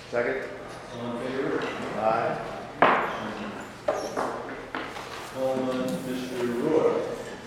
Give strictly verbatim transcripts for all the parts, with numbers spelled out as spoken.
Second. All in favor? Aye. Call on Mister Roy.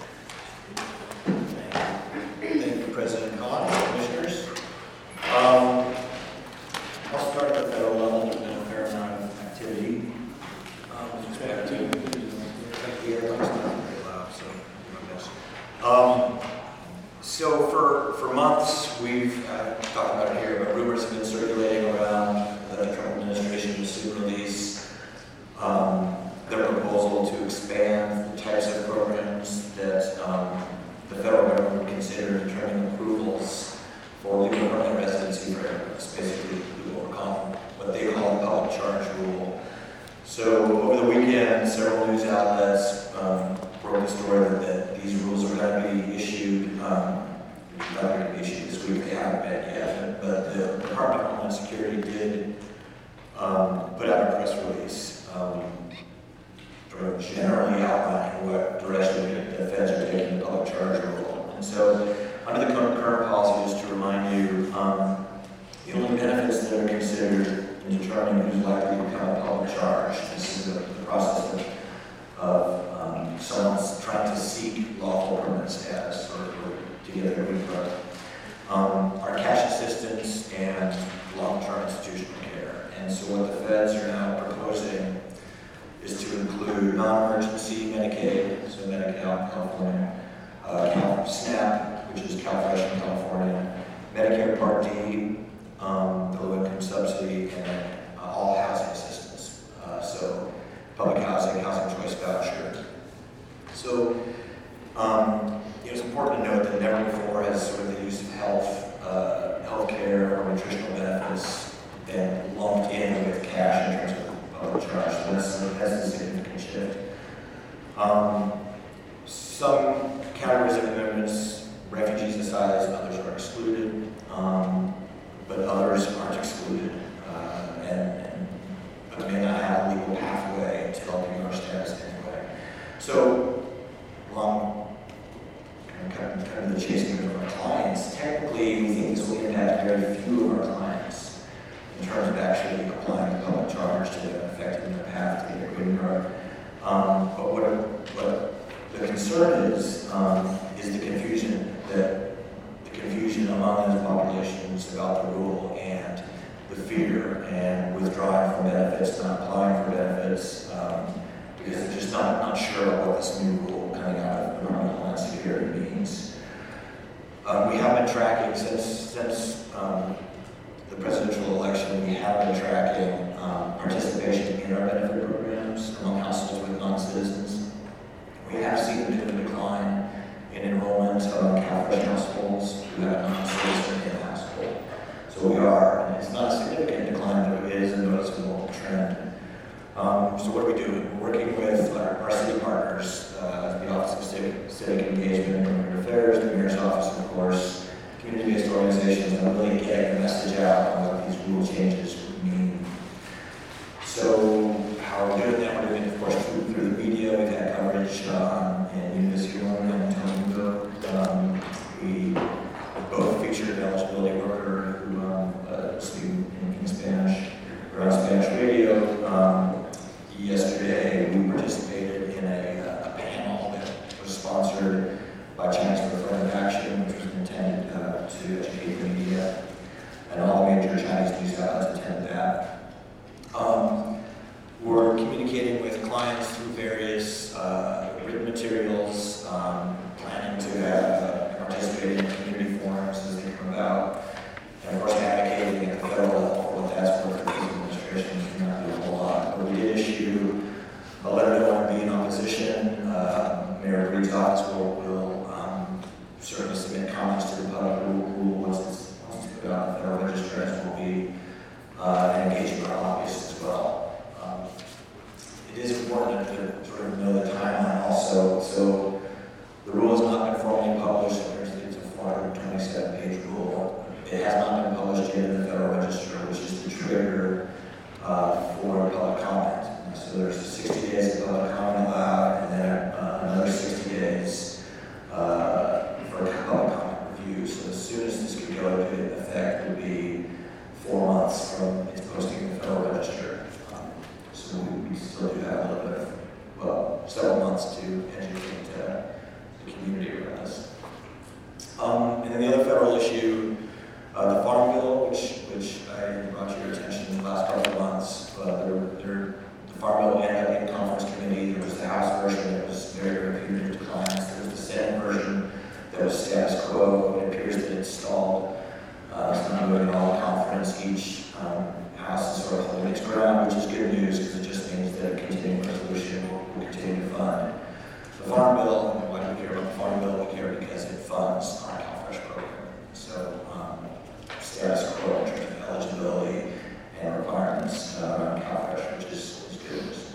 Thank you, President Khan, Commissioners. Um, I'll start at the federal level. There's been a fair amount of activity um, with respect to the airplanes. Not very loud, so I'll do my best. Um, so for for months we've uh, talked about it here, but rumors have been circulating around that the Trump administration will soon release um, their proposal to expand the types of programs that um, the federal government would consider determining approvals for legal permanent residency for immigrants, basically to overcome what they call the public charge rule. So over the weekend, several news outlets um, broke the story that, that these rules are going to be issued, um, not going to be issued this week, they haven't been yet, but the Department of Homeland Security did um, put out a press release um, sort of generally outlining what direction the feds are taking the public charge rule. And so, under the current, current policy, just to remind you, um, the only benefits that are considered in determining who's likely to become a public charge, this is the, the process of, of um, someone's trying to seek lawful permanent status or, or to get their green card, um, are cash assistance and long-term institutional care. And so what the feds are now proposing is to include non-emergency Medicaid, so Medi-Cal in California, uh, Cal SNAP, which is CalFresh in California, Medicare Part D, um, the low-income subsidy, and then uh, all housing assistance. Uh, so public housing, housing choice voucher. So um, it was important to note that never before has sort of the use of health, uh, health care, or nutritional benefits been lumped in with cash in terms of public charge. So that's, that's a significant shift. Um, some categories of immigrants, refugees aside, others are excluded, um, but others aren't excluded, uh, and, and but may not have a legal pathway to L P R status anyway. So, long, kind of, kind of the chasing of our clients, technically we think this will impact very few of our clients in terms of actually applying the public charge to them, affecting their path to get green card. Um, but what, what the concern is, um, is the confusion that the confusion among those populations about the rule and the fear and withdrawing from benefits, not applying for benefits, um, because they're just not, not sure what this new rule coming out of the Department of Homeland Security means. Um, we have been tracking since since um, the presidential election. We have been tracking um, participation in our benefit programs among households with non-citizens. We have seen a bit of a decline in enrollment among CalFresh households who have a non-citizen in the household. So we are, and it's not a significant decline, but it is a noticeable trend. Um, so what are we doing? We're working with our, our city partners, uh, the Office of Civic, Civic Engagement and Immigrant Affairs, the Mayor's Office, of course, community-based organizations, and really getting the message out on what these rule changes would mean. So how are we doing that? We're doing it, of course, through, through the media. We've had coverage um, in Univision and Telemundo. Um, we both featured an eligibility worker who um, uh, speaking in, in Spanish, or on Spanish radio. Um, yesterday, we participated in a, a panel that was sponsored by Chancellor Affirmative Action, which was intended uh, to educate the media, and all the major Chinese news outlets attended that. Um, we're communicating with clients through various uh, written materials, um, planning to have uh, participate in community forums as they come about, and of course advocating at the federal level for what that's worth for these administrations. We not do a whole lot, but we did issue a letter to want to be in opposition. Uh, Mayor Reed's office will, will um, certainly submit comments to the public rule, rule once it's, once it's put out in the Federal Register, as will be uh, engaging our lobbyists as well. Um, it is important to sort of know the timeline also. So the rule has not been formally published. It's a four hundred twenty-seven page rule. It has not been published yet in the Federal Register, which is the trigger uh, for public comment. And so there's sixty days of public comment allowed, and then uh, another sixty days uh, for public comment review. So as soon as this could go into effect, it would be four months from its posting I brought to your attention in the last couple of months. Uh, there, there, the Farm Bill ended up in conference committee. There was the House version that was very, very punitive to clients. There was the Senate version that was status quo. It appears that it's stalled. Uh, it's not moving at all in conference. Each um, House is sort of holding its ground, which is good news because it just means that a continuing resolution will, will continue to fund. The Farm Bill, and why do we care about the Farm Bill? We care because it funds our CalFresh program. So, um, status quo in terms of eligibility and requirements uh, around CalFresh, which is, is good news.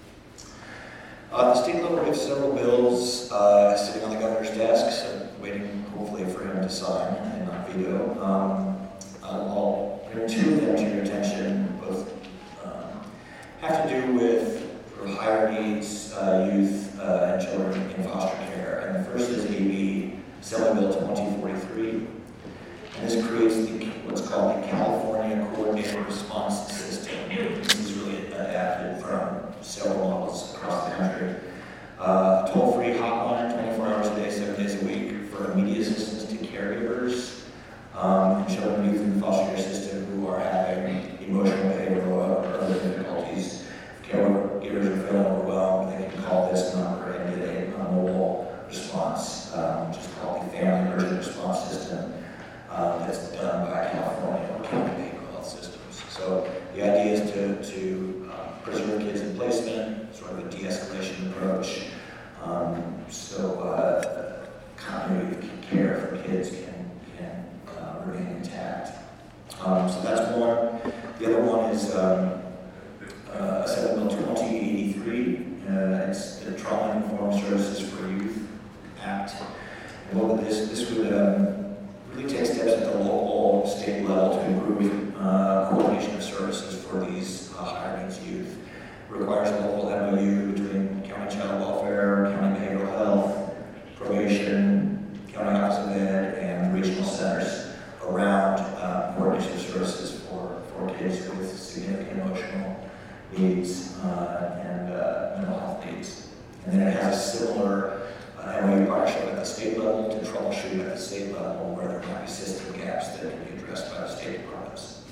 Uh, the state level, we have several bills uh, sitting on the governor's desk, so waiting hopefully for him to sign and not veto. Um, I'll bring two of them to your attention. Both um, have to do with sort of higher needs uh, youth uh, and children in foster care. And the first is A B Assembly Bill twenty forty-three. And this creates the, what's called the California Coordinated Response System. This is really adapted from several models across the country. Uh, toll-free hotline, twenty-four hours a day, seven days a week, for immediate assistance to caregivers um, and children and youth in the foster care system who are having emotional, behavioral, or other difficulties. If caregivers are feeling overwhelmed, they can call this number and get a, a mobile response, um, which is called the Family Emergency Response System. Um, that's done by California County Behavioral Health Systems. So the idea is to, to uh, preserve kids in placement, sort of a de-escalation approach, um, so uh, continuity of care for kids can, can uh, remain intact. Um, so that's one. The other one is um, uh, Assembly Bill twenty eighty-three. Uh, it's the Trauma Informed Services for Youth Act. And what would this, this would um, really take steps at the local, state level to improve uh, coordination of services for these uh, higher needs youth. It requires a local M O U between county child welfare, county behavioral health, probation, county office of ed, and regional centers around uh, coordination of services for, for kids with significant emotional needs uh, and uh, mental health needs. And then it has a similar Uh, and we partnership at the state level to troubleshoot at the state level where there might be system gaps that can be addressed by the state departments.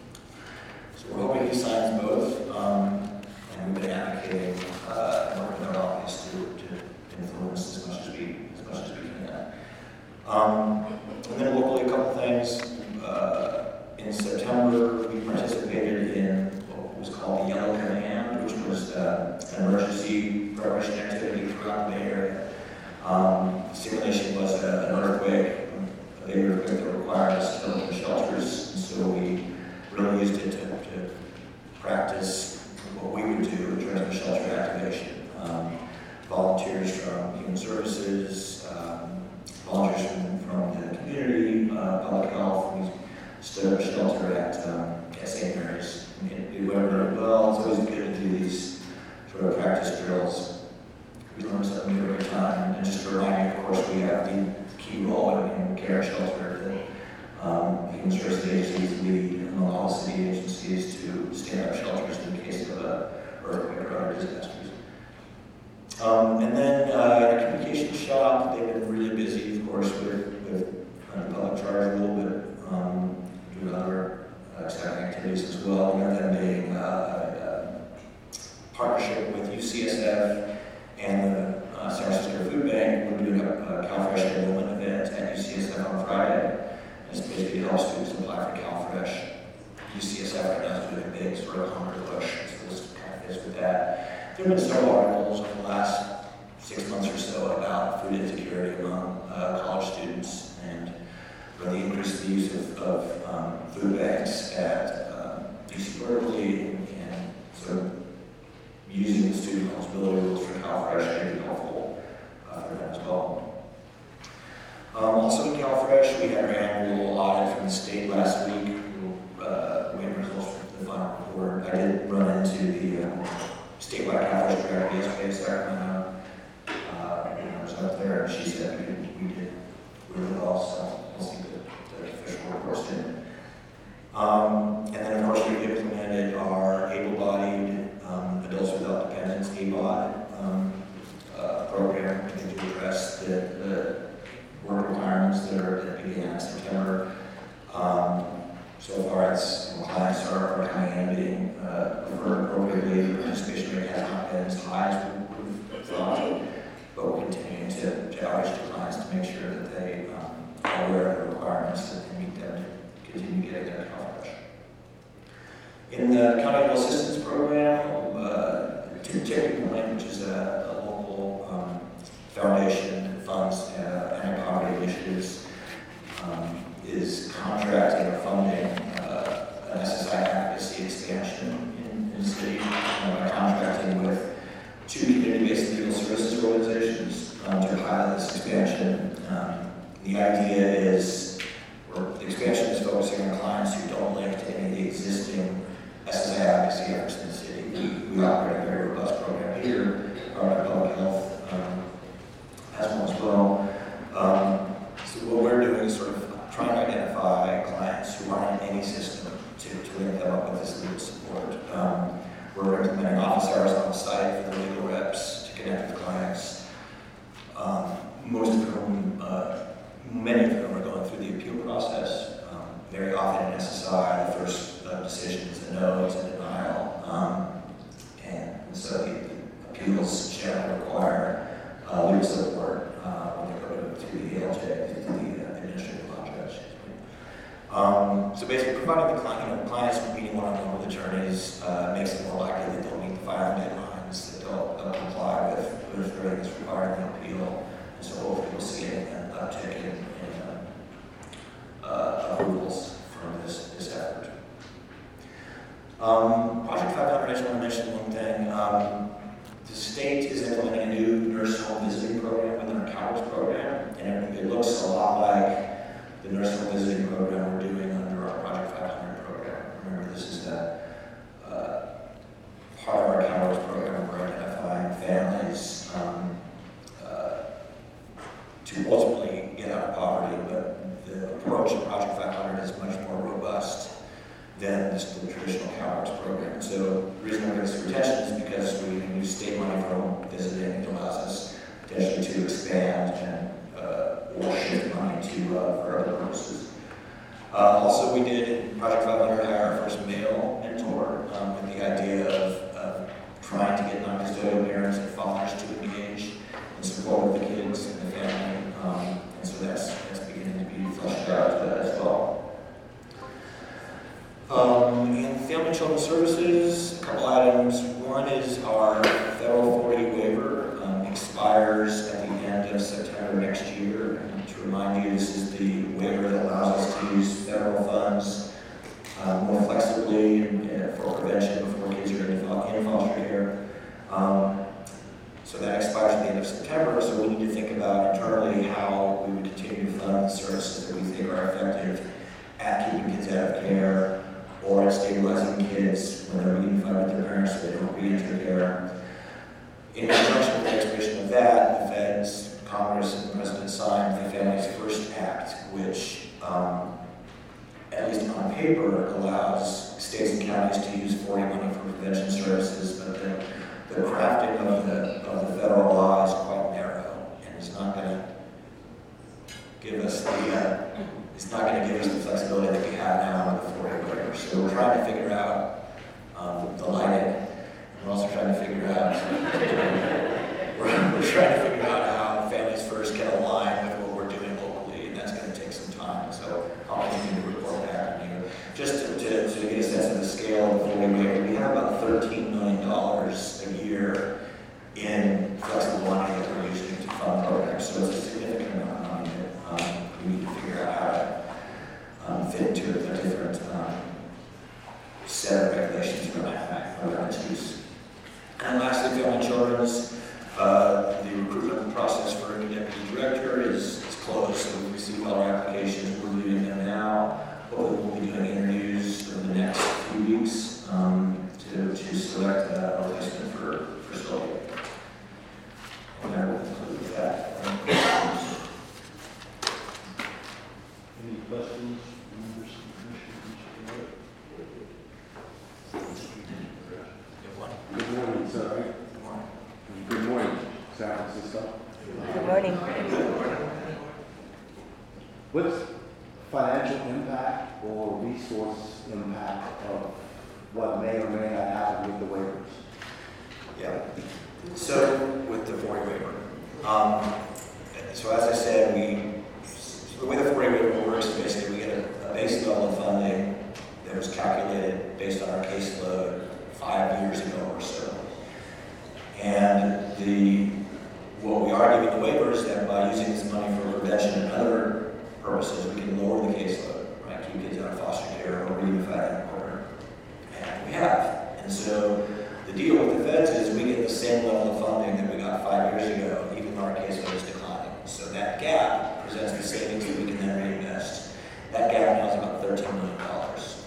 So we're hoping he signs both, um, and we've been advocating uh, and working with our office to, to influence as much as we as much as we can. Um, and then locally, a couple things. Uh, in September, we participated in what was called the Yellow Command, which was uh, an emergency preparation activity throughout the Bay Area. Um, simulation was a, an earthquake, a big earthquake that required us to build shelters, and so we really used it to, to practice what we would do in terms of shelter activation. Um, volunteers from Human Services, um, volunteers from, from the community, uh, public health. We stood up a shelter at, um, at Saint Mary's. It, it went really well. It's always good to do these sort of practice drills. We learn something new every time. And just to remind you, of course, we have the key role in, in care and shelter that um, human services agencies lead among all city agencies to stand up shelters in case of an earthquake or other disasters. Um, and then uh, our communication shop, they've been really busy, of course, with, with under public charge rule, but um, doing other uh, exciting activities as well. One of them being uh, a partnership with U C S F and the uh, San Francisco Food Bank. We're doing a, a CalFresh enrollment event at U C S F on Friday. It's basically helps students apply for CalFresh. U C S F right now is doing a big sort of hunger push, so this kind of fits with that. There have been several articles over the last six months or so about food insecurity among uh, college students and really increase the use of, of um, food banks at um, U C Berkeley and, and sort of using the student eligibility rules for CalFresh may be helpful uh, for them as well. Um, also in CalFresh, we had our annual audit from the state last week. We'll uh, wait for results for the final report. I did run into the um, statewide CalFresh director yesterday, Sacramento. Uh, I was up there, and she said we did, we did really well, so we'll see the, the official report soon. Um, and then, of course, we implemented our able-bodied um, adults without dependents, A B O D, um, uh, program to address the, the work requirements that, are, that began in September. Um, So far, it's, you know, clients are are coming in and being uh, referred appropriately. Participation rate has not been as high as we would have thought, but we're continuing to, to outreach to clients to make sure that they um, are aware of the requirements that they meet them to continue getting their coverage. In the County Legal Assistance Program, uh, Tipping Point, which is a, a local um, foundation that funds uh, anti-poverty initiatives, um, is contracting or funding uh, an S S I advocacy expansion in, in the city uh, by contracting with two community-based legal services organizations um, to pilot this expansion. Um, the idea is, or the expansion is focusing on clients who don't link to any of the existing S S I advocacy efforts in the city. We, we operate a very robust program here, our public health um, has one as well. Um, so what we're doing is sort of trying to identify clients who aren't in any system to, to link them up with this legal support. Um, we're implementing office hours on site for the legal reps to connect with clients, um, most of whom, uh, many of whom are going through the appeal process. Um, very often in S S I, the first uh, decision is a no, it's a denial. Um, and, and so the, the appeals generally require uh, legal support uh, when they go to, to the A L J, to the uh, administrative law judge. Um, so basically, providing the client, you know, clients meeting one-on-one with attorneys uh, makes it more likely that they'll meet the filing deadlines, that they'll, they'll comply with, with everything that's required in the appeal, and so hopefully we'll see an uptick in, in uh, uh, approvals from this, this effort. Um, Project five hundred, I just want to mention one thing. Um, the state is implementing a new nurse home visiting program within our COWERS program, and it, it looks a lot like the nurse home visiting program we're doing under our Project five hundred program. Remember, this is the uh, part of our COWERS program. We're identifying families um, uh, to ultimately get out of poverty, but the approach of Project five hundred is much more robust than this, the traditional COWERS program. So the reason we're getting this retention is because we can use state money for home visiting. It allows us potentially to expand and uh, or shift money to uh, for other purposes. Uh, also, we did in Project five hundred hire our first male mentor um, with the idea of, of trying to get non-custodial parents and fathers to engage in support of the kids and the family. Um, and so that's, that's beginning to be fleshed out uh, as well. Um, in Family and Children Services, a couple items. One is our federal forty waiver um, expires at the end of September next year. And to remind you, this is the waiver that allows us to use federal funds um, more flexibly uh, for prevention before kids are in, in foster care. Um, so that expires at the end of September, so we need to think about internally how we would continue to fund the services that we think are effective at keeping kids out of care, or at stabilizing kids when they're reunified with their parents so they don't re-enter care. In conjunction with the expiration of that, the Feds, Congress, and the President signed the Families First Act, which, um, at least on paper, allows states and counties to use forty money for prevention services, but the, the crafting of the, of the federal law is quite narrow, and it's not going to give us the uh, It's not going to give us the flexibility that we have now with the forty waiver. So we're trying to figure out um, the lighting. We're also trying to figure out we're, we're trying to figure out how Families First can align with what we're doing locally, and that's going to take some time. So I'll continue to report back on you. Just to, to, to get a sense of the scale of the forty waiver, we have about thirteen million dollars a year in flexible money that we're using to fund programs. So it's a significant amount of money that um, we need to figure out how to Um, fit into a different um, set of regulations for that around its use. And lastly, Family and Children's, uh, the recruitment process for a new deputy director is, is closed, so we've received all our applications. We're reviewing them now. Hopefully we'll be doing interviews over the next few weeks um, to, to select a replacement for, for Sylvia. And I will conclude with that. Any questions? Good morning, sir. Good morning, San Francisco. Good morning. What's financial impact or resource impact of what may or may not happen with the waivers? Yeah. So with the four A waiver, um, so as I said, we so the way the four A waiver works is basically we get a, a base level of funding that was calculated based on our caseload five years ago or so, and the what we are giving the waiver is that by using this money for prevention and other purposes, we can lower the caseload, right? Keep kids out of foster care or reunify in order, and we have, and so. The deal with the feds is we get the same level of funding that we got five years ago, even though our caseload is declining. So that gap presents the savings that we can then reinvest. That gap now is about thirteen million dollars.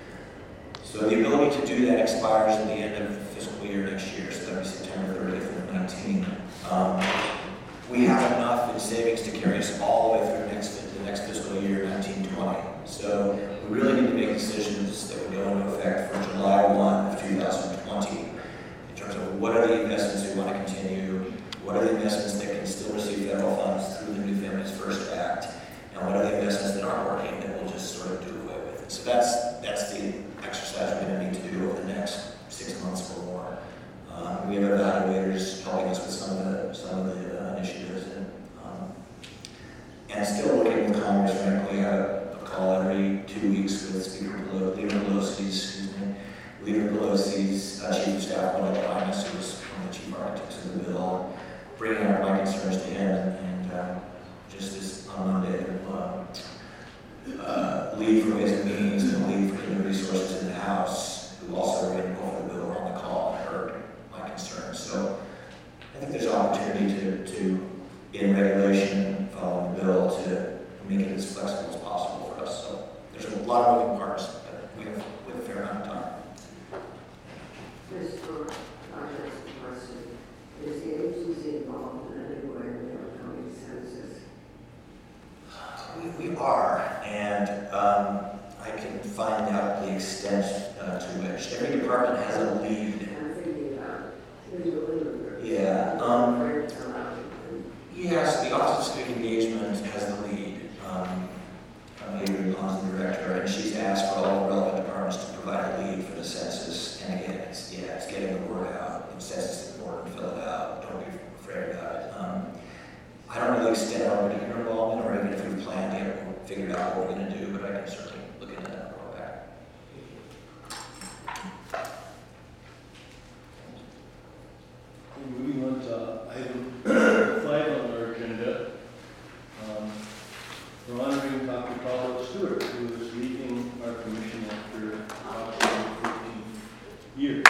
So the ability to do that expires at the end of the fiscal year next year, so that'll be September thirtieth of nineteen. Um, we have enough in savings to carry us all the way through next, the next fiscal year, nineteen twenty. So we really need to make decisions that would go into effect for July first of two thousand twenty. In terms of what are the investments we want to continue, what are the investments that can still receive federal funds through the New Families First Act, and what are the investments that aren't working that we'll just sort of do away with. And so that's that's the exercise we're going to need to do over the next six months or more. Um, we have evaluators helping us with some of the some of the uh, initiatives, and um, and still working with Congress. Frankly, I have a, a call every two weeks with Speaker Pelosi, Leader Pelosi's, excuse me. Leader Pelosi's uh, Chief of Staff, Mike Linus, who was one of the chief architects of the bill, bringing up my concerns to him, and, and uh, just this on Monday, uh, uh, lead for Ways and Means and lead for Human Resources in the House, who also ran over the bill on the call and heard my concerns. So I think there's opportunity to, to in regulation, following the bill, to make it as flexible as possible for us. So there's a lot of moving parts, but we have, we have a fair amount of time. Mister Finance Person, is the agency involved in any way in the upcoming census? We, we are, and um, I can find out the extent uh, to which every department has a lead. I'm thinking about individual. Yeah. Um, yes, the Office of Civic Engagement has the lead. Um, Avery Pond's the director, and she's asked for all the relevant departments to provide a lead for the census. And again, it's yeah, it's getting the word out. The census is important. Fill it out. Don't be afraid about it. Um, I don't know the extent of our particular involvement, or even if we've planned yet, we'll figure out what we're going to do. But I can certainly look into that and report back. Moving on to item five on our agenda. Um, we're honoring Doctor Pablo Stewart, who is leaving our commission after approximately fourteen years.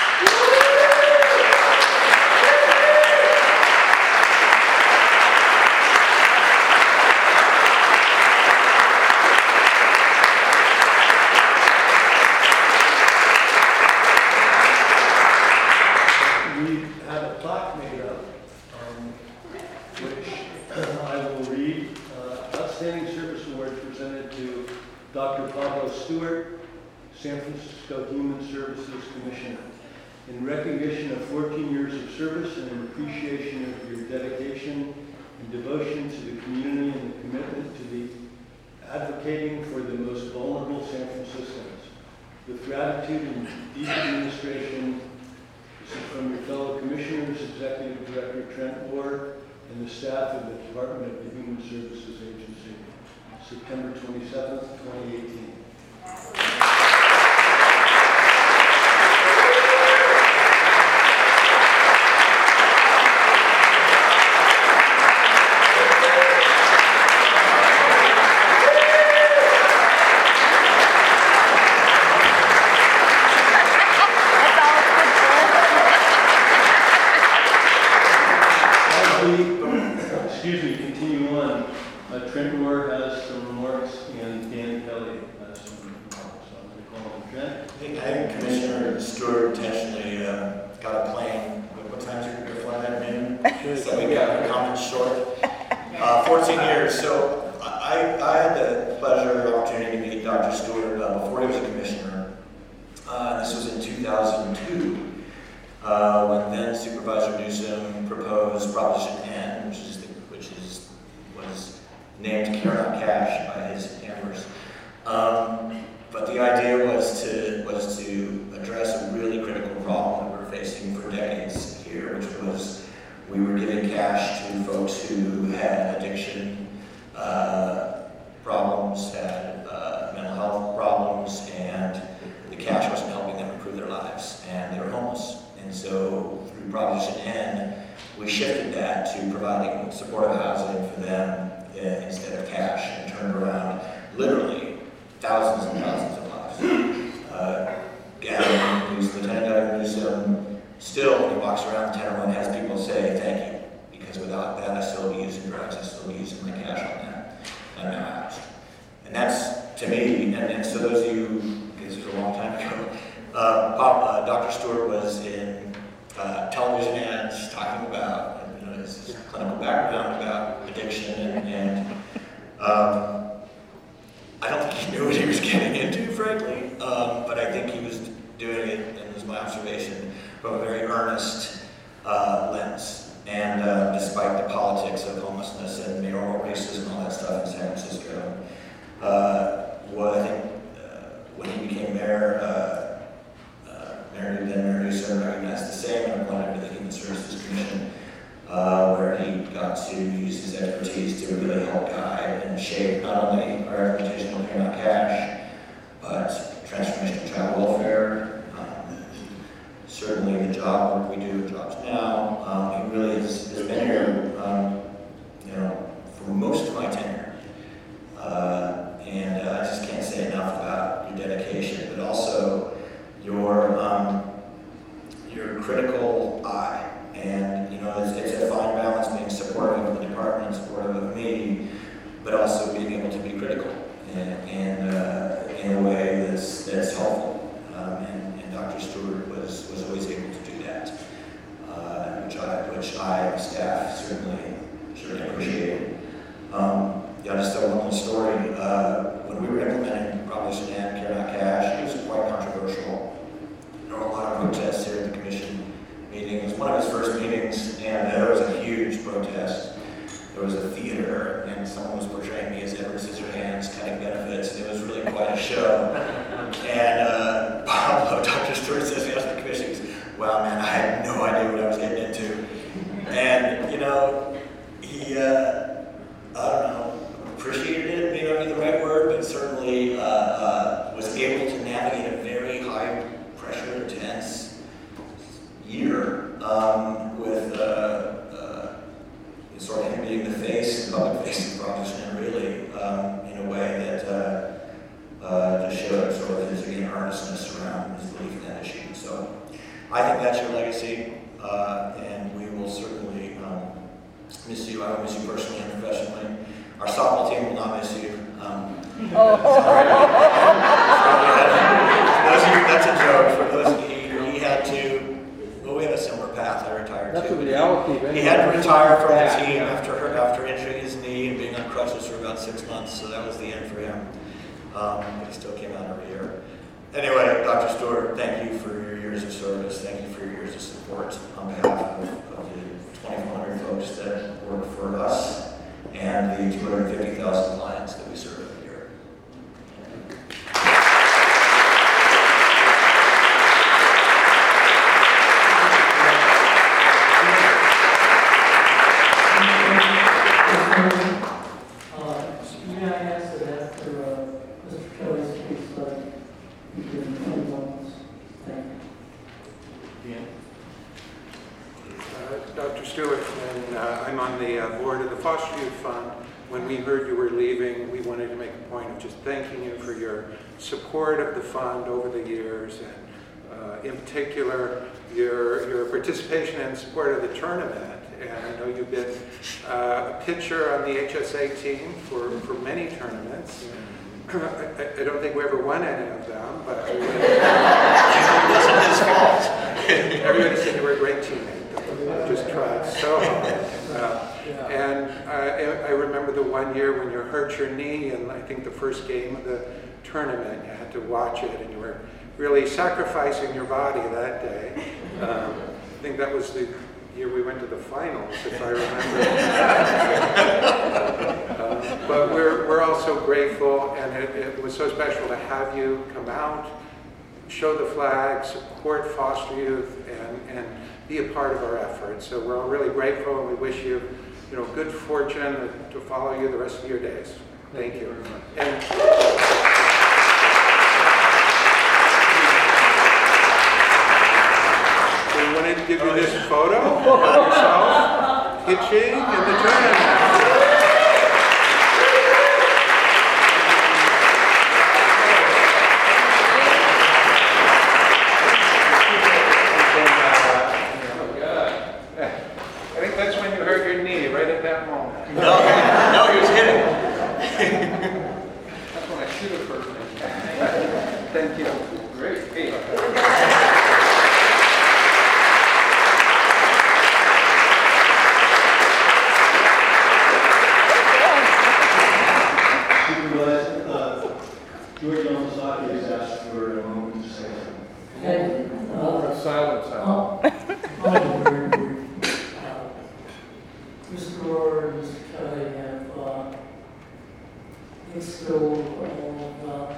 We have a plaque made up, um, which I will read. Uh, Outstanding Service Award presented to Doctor Pablo Stewart, San Francisco Human Services Commissioner. In recognition of fourteen years of service and in appreciation of your dedication and devotion to the community and the commitment to the advocating for the most vulnerable San Franciscans. With gratitude and deep administration, this is from your fellow commissioners, Executive Director Trent Orr, and the staff of the Department of the Human Services Agency. September twenty-seventh, twenty eighteen. Excuse me, continue on. Uh, Trent Moore has some remarks, and Dan Kelly has some remarks. So I'm going to call him Trent. I think, I think Commissioner Stewart intentionally uh, got a plane. What, what time's your, your flight at noon? So we got our comments short. Uh, fourteen years. So I, I had the pleasure and opportunity to meet Doctor Stewart uh, before he was a commissioner. Uh, this was in two thousand two. Uh, when then Supervisor Newsom proposed Proposition N, which is the, which is was named Care Not Cash by his handlers. Um, but we shifted that to providing supportive housing for them uh, instead of cash, and turned around literally thousands and thousands of lives. Uh, Gavin, who's Lieutenant Governor Newsom, still, when he walks around the Tenderloin, has people say thank you, because without that, I'd still be using drugs, I'd still be using my cash on that. I'm now housed. And that's, to me, and, and so those of you, because it was a long time ago, uh, Pop, uh, Doctor Stewart was in uh, television ads talking about, you know, his, his clinical background about addiction, and, and um, I don't think he knew what he was getting into, frankly, um, but I think he was doing it, and it was my observation, from a very earnest uh, lens. And uh, despite the politics of homelessness and mayoral races and all that stuff in San Francisco, uh, what I think uh, when he became mayor, uh, uh, Mayor then Mayor Newsom recognized the same and appointed to the Human Services Commission, uh, where he got to use his expertise to really help guide and shape not only our implementation of Pay Not Cash, but transformation of child welfare, um, certainly the job work we do with Jobs Now. Um, he really has, has been here, um, you know, for most of my tenure. Uh, and uh, I just can't say enough about your dedication, but also your um, your critical eye. And you know, it's, it's a fine balance being supportive of the department, supportive of me, but also being able to be critical and, and uh, in a way that's that's helpful. Um, and, and Doctor Stewart was was always able to do that, uh, which I which I and staff certainly certainly appreciated. Um, yeah, just tell one little story. Uh, when we were implementing Proposition N, Care Not Cash, it was quite controversial. There were a lot of protests here at the commission meeting. It was one of his first meetings, and there was a huge protest. There was a theater, and someone was portraying me as Edward Scissorhands cutting benefits, and it was really quite a show. And uh, Pablo, Doctor Stewart says he asked the commission, he goes, wow, man, I had no idea what I was getting into. And, you know, he, uh, I don't know, appreciated it, may not be the right word, but certainly uh, uh, was able to navigate a very high pressure, intense year um, with uh, uh, sort of him being the face, the public face of Proposition, really, um, in a way that uh, uh, just showed sort of his again, earnestness around his belief in that issue. So I think that's your legacy, uh, and we will certainly um, miss you. I will miss you personally and professionally. Our softball team will not miss you. Um, oh. sorry. sorry. That's a joke for those of you who he had to. Well, we have a similar path. I retired That's too. a reality. He, he had to retire from the team after her, after injuring his knee and being on crutches for about six months. So that was the end for him. Um, but he still came out every year. Anyway, Doctor Stewart, thank you for your years of service. Thank you for your years of support on behalf of, of the twenty-four hundred folks that work for us and the two hundred fifty thousand clients that we serve every year. Doctor Stewart, and uh, I'm on the uh, board of the Foster Youth Fund. When we heard you were leaving, we wanted to make a point of just thanking you for your support of the fund over the years, and uh, in particular, your, your participation and support of the tournament. And I know you've been uh, a pitcher on the H S A team for, for many tournaments. I, I don't think we ever won any of them, but it wasn't his fault. Everybody said you were a great teammate. Just tried so hard. Uh, and I, I remember the one year when you hurt your knee, and I think the first game of the tournament, you had to watch it, and you were really sacrificing your body that day. Um, I think that was the year we went to the finals, if I remember. uh, but we're, we're also grateful, and it, it was so special to have you come out, show the flag, support foster youth, and, and be a part of our efforts. So we're all really grateful, and we wish you, you know, good fortune to follow you the rest of your days. Thank, Thank you very much. And we wanted to give you this photo of yourself. pitching in the tournament. I think that's when you hurt your knee, right at that moment. No, no, he was hitting. That's when I should have hurt my knee. Thank you. Great. Hey. Supervisor, uh, George Yamasaki has asked for a moment to say something. And, Moment uh, of silence. Al. uh, I'm very brief. Uh, Mister Rohr and Mister Kelly have, uh, instilled all of, uh,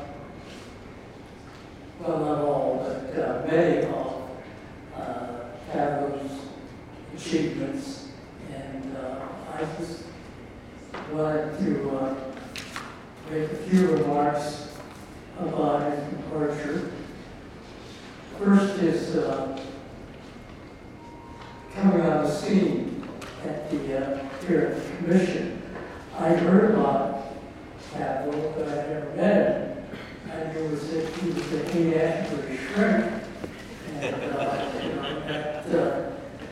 well, not all, but, uh, many of, uh, Pavlov's achievements. And, uh, I just wanted to, uh, make a few remarks about his departure. First is uh, coming on the scene at the uh, here at the commission. I heard about Pavlov, but I never met him. I knew was that he was a pediatric shrimp, and uh, you know, that uh,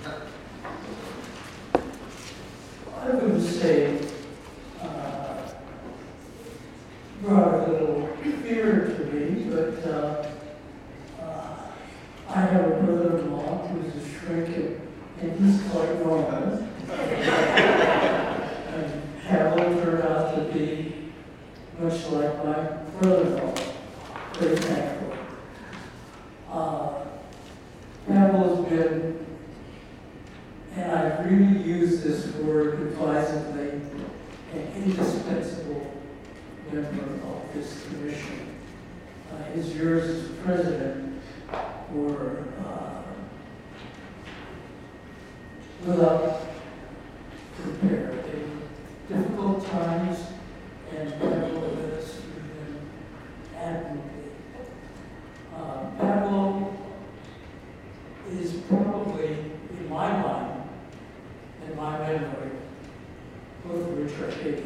I would say uh, brought a little fear to me, but. Uh, I have a brother-in-law who's a shrink, and, and he's quite normal. And Pavel turned out to be much like my brother-in-law, very thankful. Uh, Pavel's been, and I really use this word advisedly, an indispensable member of this commission. Uh, his years as president were uh, without compare. They were difficult times, and Pavlo led us through them admirably. Uh, Pavlo is probably, in my mind, and my memory, both of which are eighty,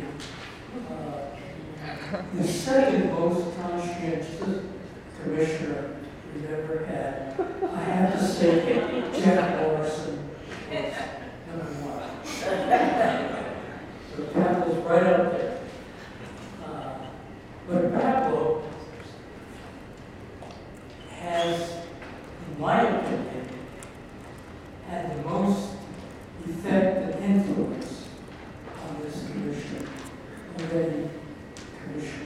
uh, the second most conscientious commissioner we've ever had. I have to say, Jack Morrison was number one. So Pavlo's right up there. Uh, but Pavlo has, in my opinion, had the most effect and influence on this commission of any commissioner.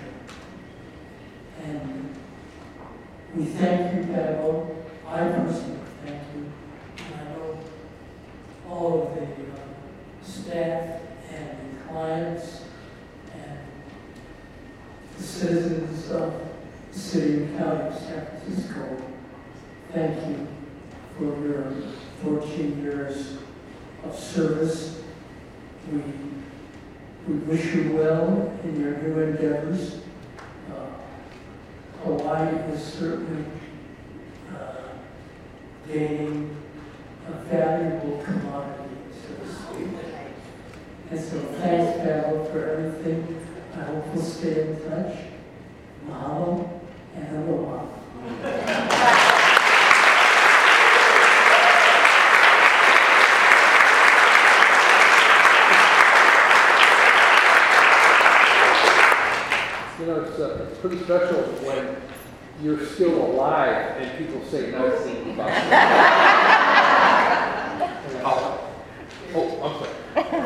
And we thank you, Pavlo. I personally thank you. And I know all of the uh, staff and the clients and the citizens of the city and county of San Francisco. Thank you for your fourteen years of service. We, we wish you well in your new endeavors. Uh, Hawaii is certainly uh, gaining a valuable commodity, so to speak. And so thanks, Pavel, for everything. I hope we'll stay in touch. Mahalo and aloha. You know, it's, uh, it's pretty special when you're still alive and people say nice things about you. Oh, oh, I'm sorry.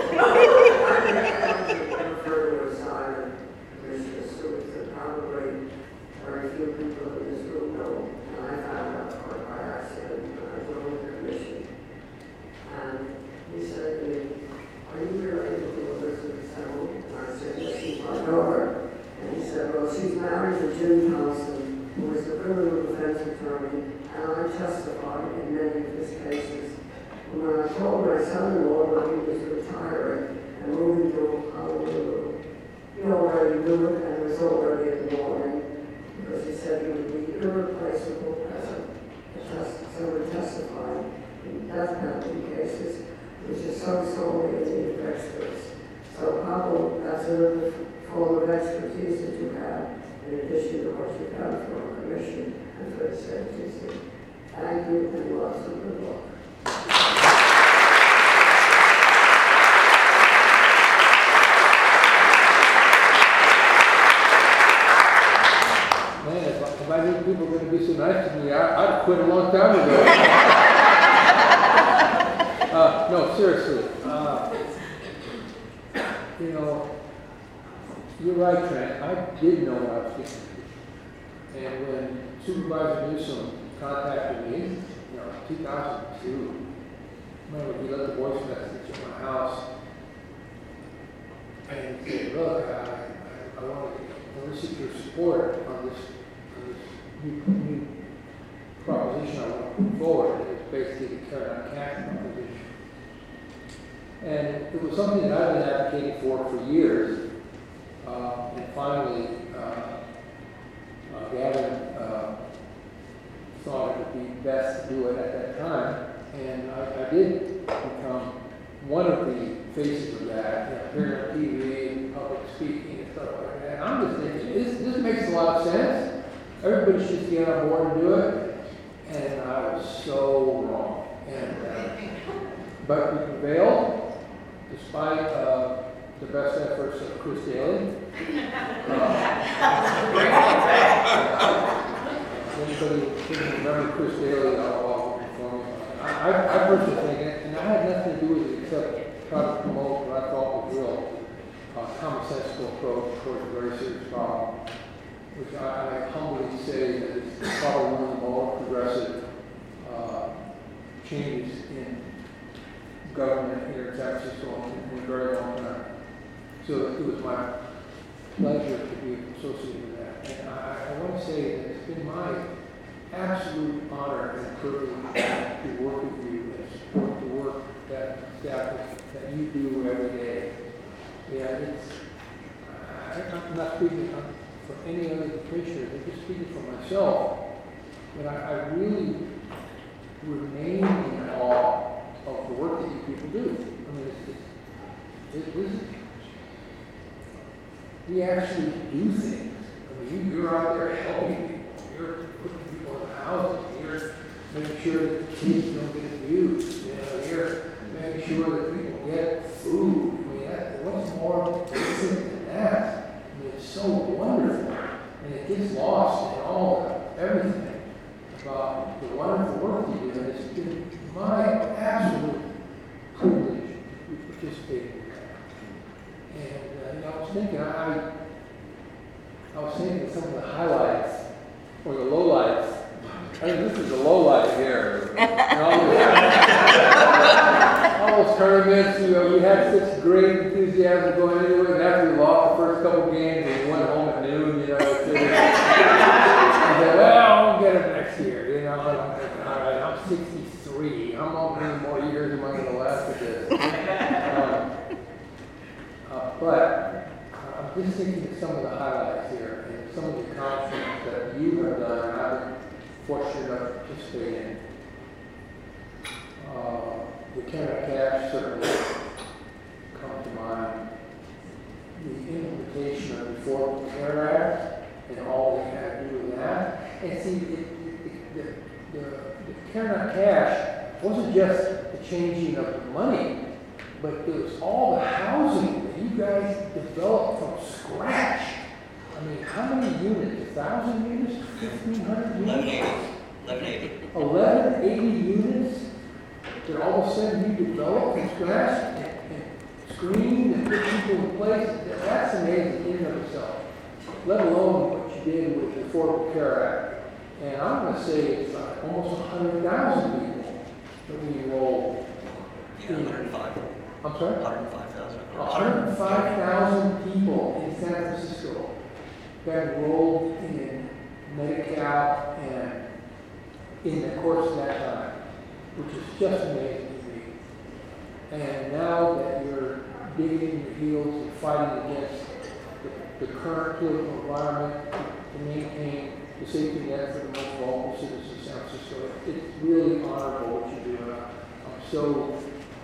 I'm further aside, Commissioner Stewart, that probably very few people in this room know. And I found out quite by accident when I joined the commission. And he said to me, "Are you related to Elizabeth Settle?" And I said, "Yes, she's my daughter." And he said, "Well, she's married to Jim Thompson, who is the criminal defense attorney, and I testified in many of his cases." And when I told my son-in-law that he was retiring and moving to Honolulu, he already knew it and was already in the morning, because he said he would be irreplaceable as a, a test, someone testifying in death penalty cases. which is so sorely in need of experts. So Pablo, that's another form of expertise that you have, in addition to what you've done for our commission and for the C F T C. Thank you and lots of good luck. Man, if I, if I knew people were going to be so nice to me, I, I'd quit a long time ago. uh, no, seriously. Uh, you know, you're right, Trent. I did know what I was getting into. And when Supervisor Newsom contacted me, you know, two thousand two, remember he left a voice message at my house and he said, look, I, I, I want to elicit your support on this, on this new, new proposition I want to put forward. It's basically the Carolina Cash proposition. And it was something that I've been advocating for for years. Uh, and finally, uh, uh, Gavin uh, thought it would be best to do it at that time. And I, I did become one of the faces of that, you know, appearing on T V, public speaking, and stuff like that. And I'm just thinking, this, this makes a lot of sense. Everybody should get on board and do it. And I was so wrong. And, uh, but we prevailed. Despite uh, the best efforts of Chris Daly. Uh, anybody can remember Chris Daly, I'll offer for me. I, I, I personally think, and I had nothing to do with it except try to promote what I thought was real uh, commonsensical approach towards a very serious problem, which I, I humbly say that is probably one of the more progressive uh, changes in government here in San Francisco in a very long time. So it was my pleasure to be associated with that. And I, I want to say that it's been my absolute honor and privilege to work with you and support the work that staff that you do every day. Yeah, it's, I, I'm not speaking for any other commissioner, I'm just speaking for myself. But I, I really remain in awe of the work that you people do. I mean, it's, it's, it, it's, we actually do things. I mean, you, you're out there helping people. You're putting people in houses. You're making sure that the kids don't get abused. You know, you're making sure that people get food. I mean, that, what's more basic than that? I mean, it's so wonderful. And it gets lost in all the, everything about the wonderful work you do. And it's been my absolute privilege to participate in that. And uh, you know, I was thinking, I, I was thinking of some of the highlights or the lowlights. I mean, this is the lowlight here. And all, those, all those tournaments, you know, we had such great enthusiasm going into it. And after we lost the first couple games, we went home at noon. You know, so we, I said, well, we'll get it next year. You know, and I'm thinking, all right, I'm sixty-three. How long many more years am I going to last with this? Um, uh, but uh, I'm just thinking of some of the highlights here and some of the accomplishments that you have done and I've been fortunate enough to participate in. Uh, the Canada Cash certainly come to mind. The implementation of the Affordable Care Act and all they had to do with that. And see, it, it, the, the, the Canada Cash wasn't just the changing of the money, but it was all the housing that you guys developed from scratch. I mean, how many units? A thousand units? Fifteen hundred units? eleven eighty. eleven eighty units that all of a sudden you developed from scratch and, and screened and put people in place. That's amazing in and of itself. Let alone what you did with the Affordable Care Act. And I'm going to say it's uh, almost one hundred thousand people that we enrolled. Yeah, one hundred five. I'm sorry? one hundred five thousand. one hundred five thousand people in San Francisco got enrolled in Medi-Cal and in the course of that time, which is just amazing to me. And now that you're digging your heels and fighting against the, the current political environment to, to maintain the safety net for the most vulnerable citizens of San Francisco, it's really honorable what you do. And I'm so,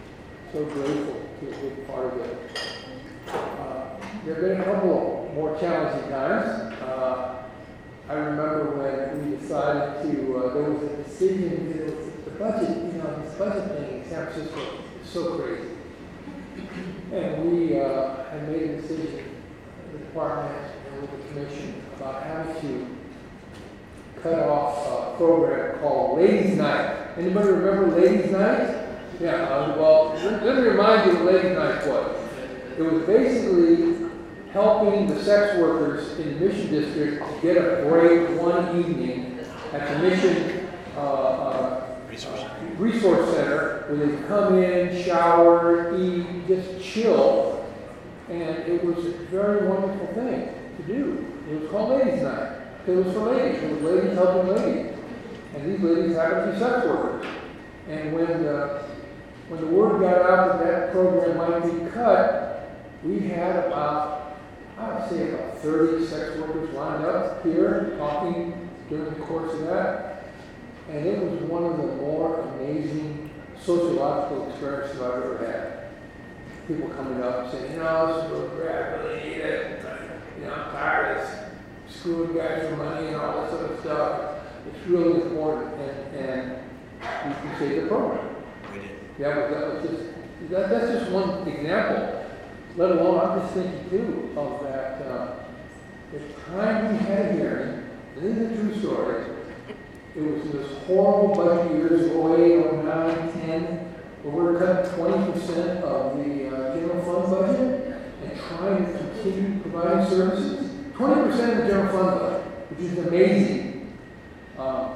so grateful to be a big part of it. Uh, there have been a couple more challenging times. Uh, I remember when we decided to, uh, there was a decision, it was the budget, you know, this budget thing in San Francisco is so crazy. And we uh, had made a decision, the department and with the commission, about having to cut off a program called Ladies Night. Anybody remember Ladies Night? Yeah, uh, well, let, let me remind you what Ladies Night was. It was basically helping the sex workers in the Mission District to get a break one evening at the Mission uh, uh, Resource. Resource Center, where they come in, shower, eat, just chill. And it was a very wonderful thing to do. It was called Ladies Night. It was for ladies. It was ladies helping ladies. And these ladies happened to be sex workers. And when the, when the word got out that that program might be cut, we had about, I would say about thirty sex workers lined up here talking during the course of that. And it was one of the more amazing sociological experiences I've ever had. People coming up and saying, you know, this is really great, I really need it. You know, I'm tired of this screwing guys for money and all this other stuff. It's really important, and, and you can save the program. We did. Yeah, but that was just, that, that's just one example. Let alone, I'm just thinking too of that, uh, the time we had a hearing, this is a true story. It was those horrible budget years, oh eight, oh nine, ten, where we were cutting twenty percent of the uh, general fund budget and trying to continue providing services. twenty percent of the general fund budget, which is amazing. Uh,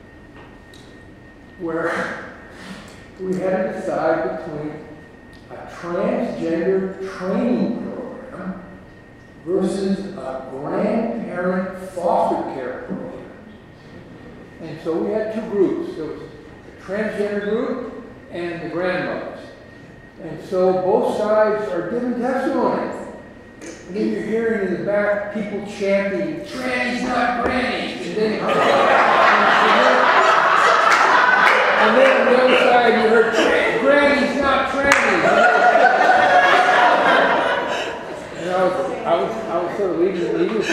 where we had to decide between a transgender training program versus a grandparent foster care program. And so we had two groups. There was the transgender group and the grandmothers. And so both sides are giving testimony. And then you're hearing in the back people chanting, "Trannies, not grannies." And then, and then on the other side you heard, "Grannies, not trannies." And I was, I was, I was sort of leading the leaders.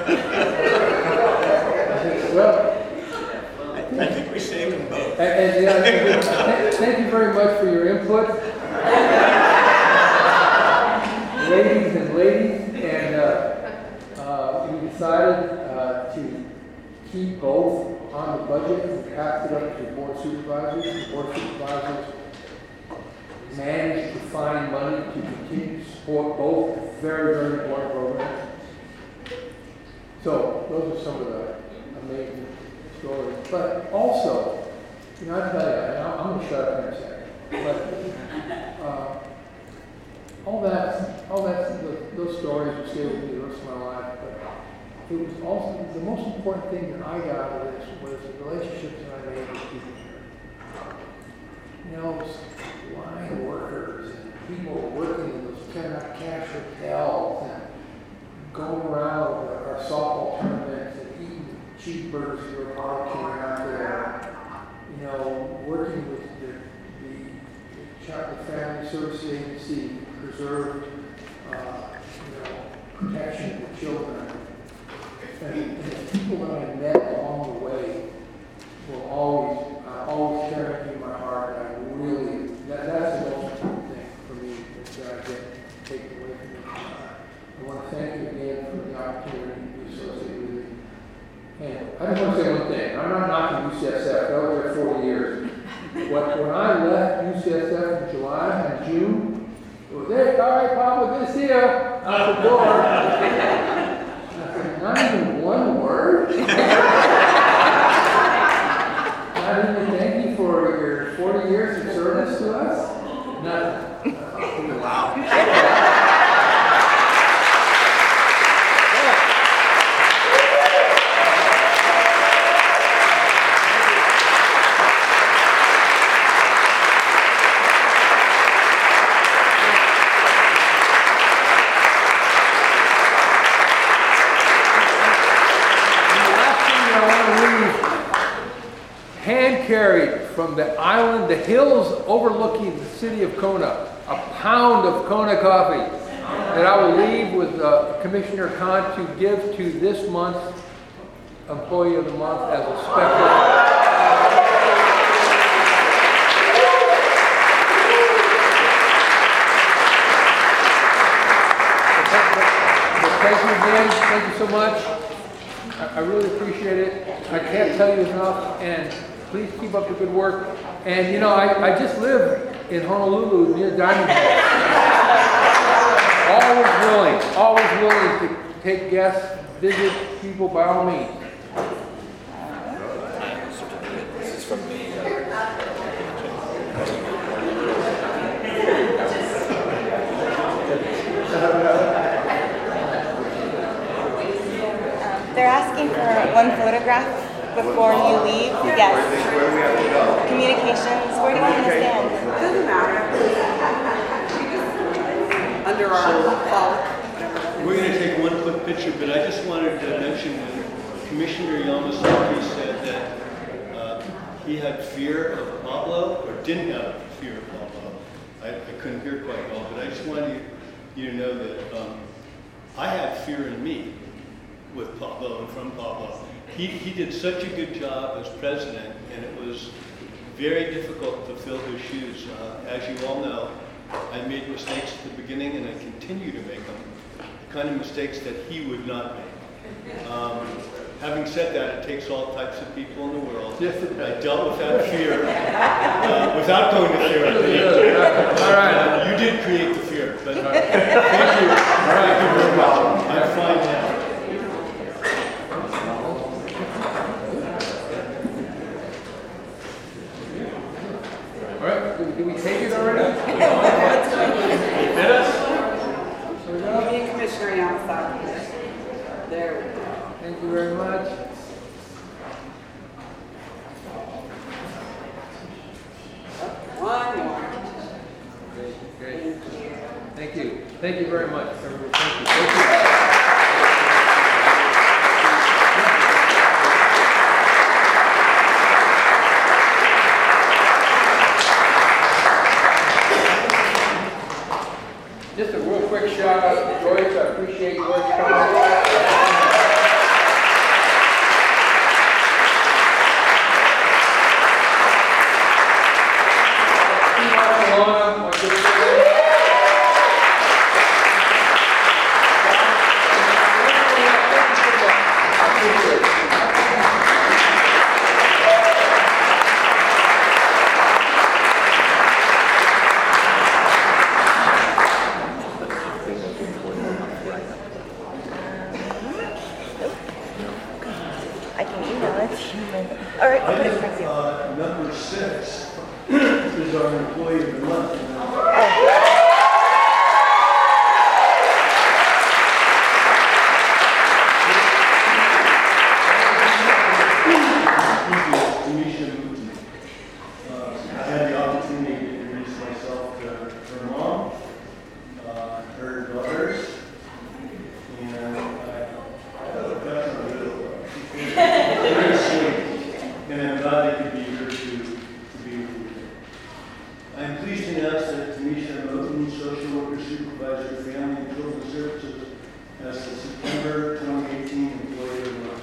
I think, well, I think we saved them both. And, and yeah, and thank you very much for your input, ladies and ladies. And uh, uh, we decided uh, to keep both on the budget and passed it up to the board of supervisors. The board of supervisors managed to find money to continue to support both very, very important programs. So those are some of the amazing story. But also, you know, I tell you, and I'm, I'm going to shut up in a second, but uh, all that, all that, the, those stories will stay with me the rest of my life. But it was also, the most important thing that I got out of this was the relationships that I made with people here. You know, line workers and people working in those cash hotels and going around our softball tournaments and eating cheeseburgers that were barbecuing out there, you know, working with the, the, the, child, the Family Services Agency to preserve, uh, you know, protection of children. And, and the people that I met along the way will always, uh, always carry in my heart. I really, that, that's the most important thing for me that I get taken away from this. I want to thank you again for the opportunity to be associated with you. And I just want to say one thing. I'm not knocking U C S F. I was there forty years. When, when I left U C S F in July and June, it was, "Hey, all right, Papa, good to see you." Out the door. And I said, not even one word? Not even thank you for your forty years of service to us? Nothing. Wow. hand-carried from the island, the hills overlooking the city of Kona, a pound of Kona coffee that I will leave with uh, Commissioner Khan to give to this month's Employee of the Month as a special. Thank you again. Thank you so much. I, I really appreciate it. I can't tell you enough. And please keep up the good work. And you know, I, I just live in Honolulu near Diamond Head. Always willing, always willing to take guests, visit people by all means. This is from me. They're asking for one photograph before you leave. Yes. Where do we have to go? Communications. Where do you want to stand? Doesn't matter. Under our collar. We're going to take one quick picture, but I just wanted to mention that Commissioner Yamasaki said that uh, he had fear of Pablo, or didn't have fear of Pablo. I, I couldn't hear quite well, but I just wanted you, you to know that um, I had fear in me with Pablo and from Pablo. He, he did such a good job as president, and it was very difficult to fill his shoes. Uh, as you all know, I made mistakes at the beginning, and I continue to make them, the kind of mistakes that he would not make. Um, having said that, it takes all types of people in the world. Yes, it does. I dealt with that fear uh, without going to therapy. All right. Uh, you did create the fear, but uh, thank you. Thank you very much. I'm fine now. All right, did, did we take it already? Me and Commissioner Yamasaki. There we go. Thank you very much. One more. Great, great. Thank you. Thank you very much, everybody. Thank you. Thank you. Just a real quick shout out to Joyce. I appreciate Joyce coming. Barcelona, my good friend. I can email it. All right. I Put it think right here. uh, number six is our employee of the month. Tanisha Mouton. Uh, I had the opportunity to introduce myself to her mom, uh, her daughters, and I, I thought that was real. Very sweet, and I'm glad they could be here to, to be with you. I'm pleased to announce that Tanisha Mouton, Social Worker Supervisor, Family and Children's Services, as the September twenty eighteen Employee of the Month.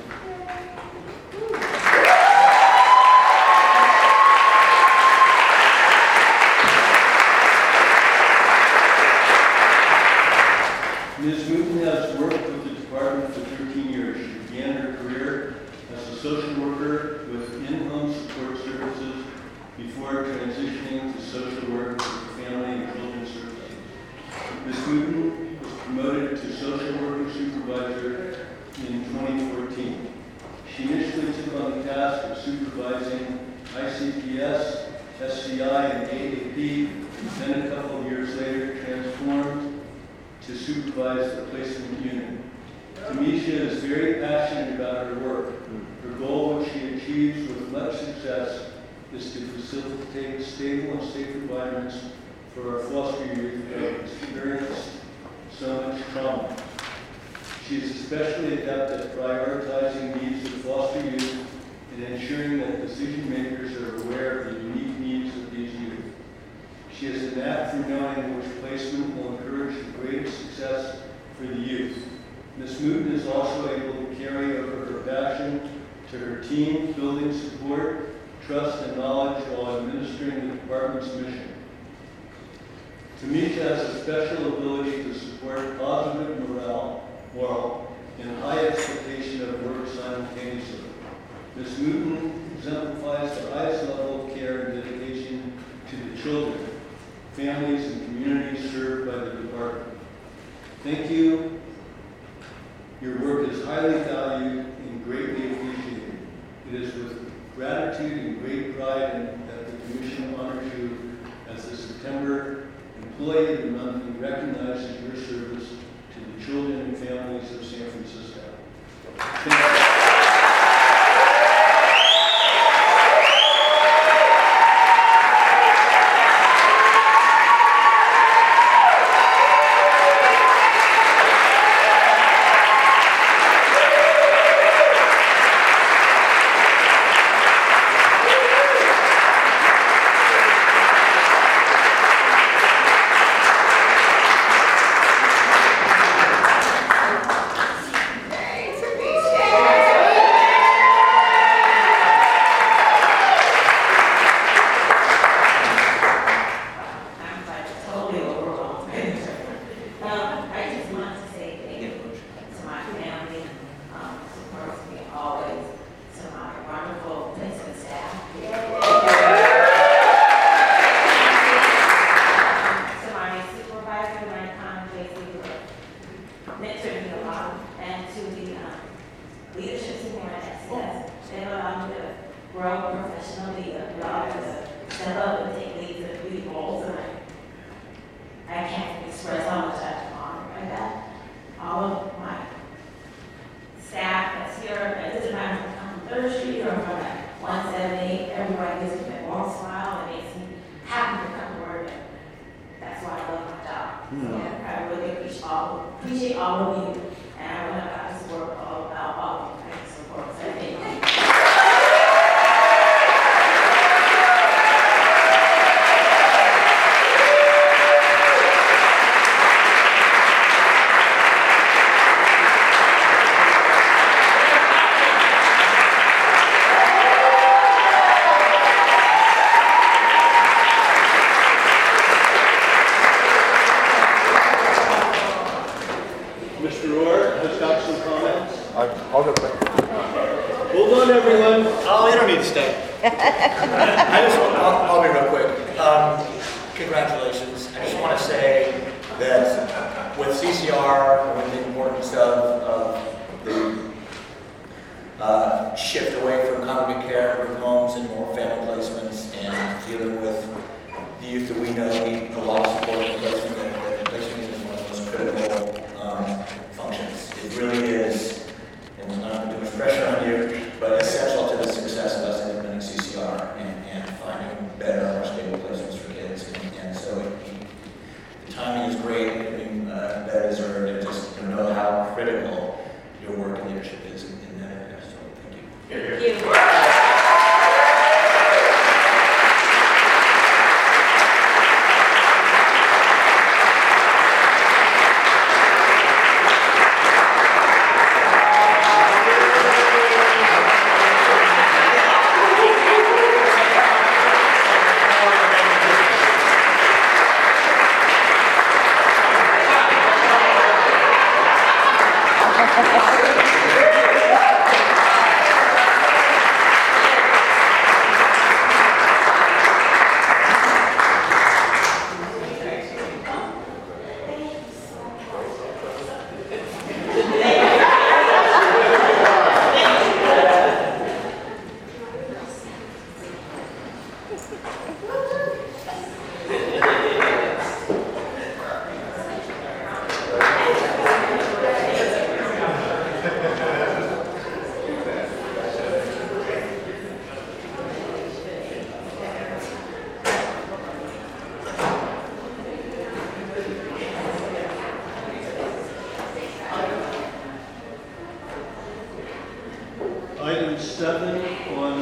Miz Newton has worked with the department for thirteen years. She began her career as a social worker with in-home support services before transitioning to social work with family and children's services. Miz Newton was promoted to social worker supervisor in twenty fourteen. She initially took on the task of supervising I C P S, S C I, and A A P, then a couple of years later transformed to supervise the placement unit. Tamisha is very passionate about her work. Her goal, which she achieves with much success, is to facilitate stable and safe environments for our foster youth who have experienced so much trauma. She is especially adept at prioritizing needs of foster youth and ensuring that decision makers are aware of the unique needs of these youth. She has a knack for knowing which placement will encourage the greatest success for the youth. Miz Mooten is also able to carry over her passion to her team, building support, trust, and knowledge while administering the department's mission. Tamika has a special ability to support positive morale, moral, and high expectation of work simultaneously. Miz Mooten exemplifies the highest level of care and dedication to the children, families, and communities served by the department. Thank you. Your work is highly valued and greatly appreciated. It is with gratitude and great pride in- that the Commission honors you as the September Employee of the Month and recognizes your service to the children and families of San Francisco. Thank you. Item seven on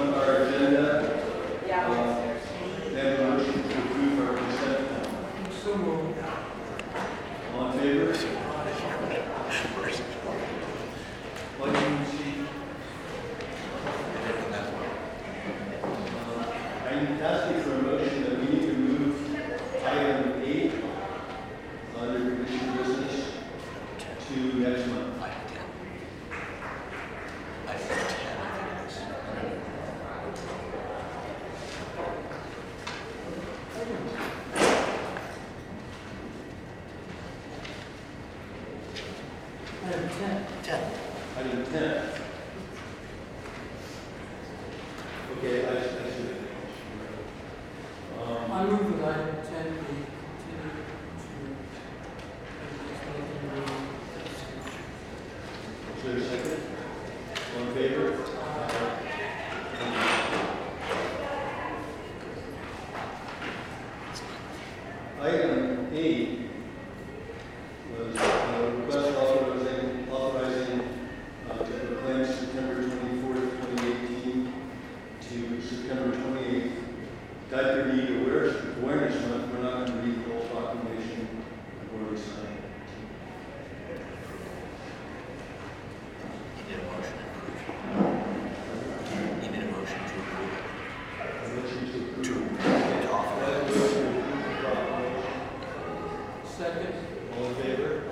I'm asking for a motion that we need to move item eight under commission business to next month. Item ten. Item ten, I think it is. Item ten. Ten. Item ten. Okay, I, I see. Um, I move that item ten be continued to. is there a second? All in favor? Item eight was a request authorizing, authorizing uh, to proclaim September twenty-fourth, twenty eighteen to September twenty-eighth, Diaper Need Awareness Awareness Month. We're not going to read the whole proclamation before we sign. You need a motion to approve. You need a motion to approve. I motion to approve. To, to authorize. Second. All in favor?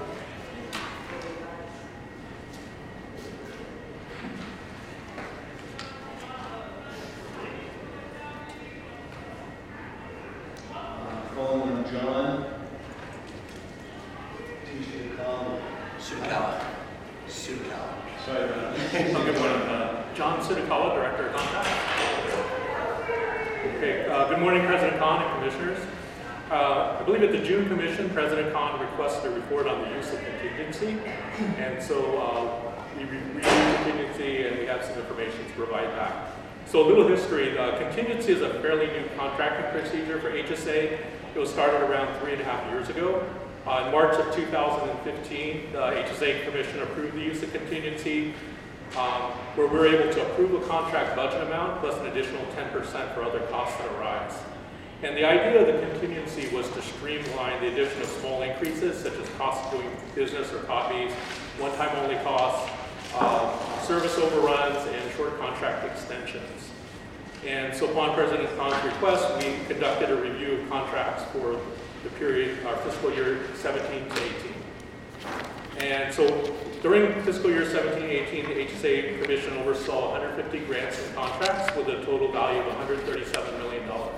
Uh, Calling on John. Tuesday, call. Sudakawa. Sudakawa. Sorry about that. Oh, good morning. Uh, John Sudakawa, Director of Contract. Okay, uh, good morning, President Khan and Commissioners. Uh, I believe at the June Commission, President Khan requested a report on the use of contingency. And so uh, we re- reviewed contingency and we have some information to provide back. So a little history. Uh, contingency is a fairly new contracting procedure for H S A. It was started around three and a half years ago. Uh, in March of two thousand fifteen, the H S A Commission approved the use of contingency, um, where we were able to approve a contract budget amount plus an additional ten percent for other costs that arise. And the idea of the contingency was to streamline the addition of small increases, such as cost of doing business or copies, one-time only costs, uh, service overruns, and short contract extensions. And so upon President Khan's request, we conducted a review of contracts for the period, our fiscal year seventeen to eighteen. And so during fiscal year seventeen eighteen, the H S A Commission oversaw one hundred fifty grants and contracts with a total value of one hundred thirty-seven million dollars.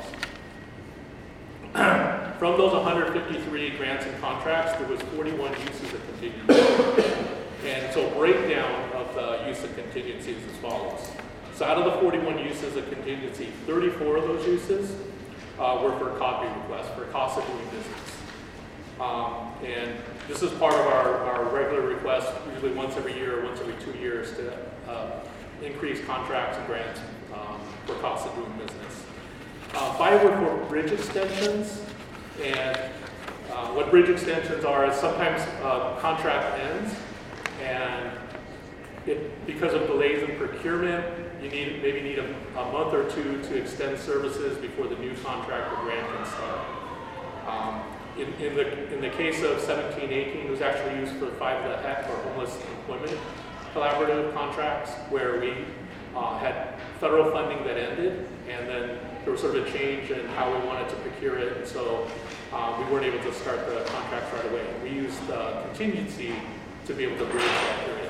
From those one hundred fifty-three grants and contracts, there was forty-one uses of contingency. And so breakdown of the use of contingency is as follows. So out of the forty-one uses of contingency, thirty-four of those uses uh, were for copy requests, for cost of doing business. Um, and this is part of our, our regular request, usually once every year or once every two years to uh, increase contracts and grants um, for cost of doing business. Uh, five were for bridge extensions, and uh, what bridge extensions are is sometimes uh, contract ends, and it, because of delays in procurement, you need maybe need a, a month or two to extend services before the new contract or grant can start. Um, in, in the in the case of seventeen eighteen, it was actually used for Five the Heck or homeless employment collaborative contracts, where we uh, had federal funding that ended, and then there was sort of a change in how we wanted to procure it, and so um, we weren't able to start the contracts right away. We used uh, contingency to be able to bridge that period.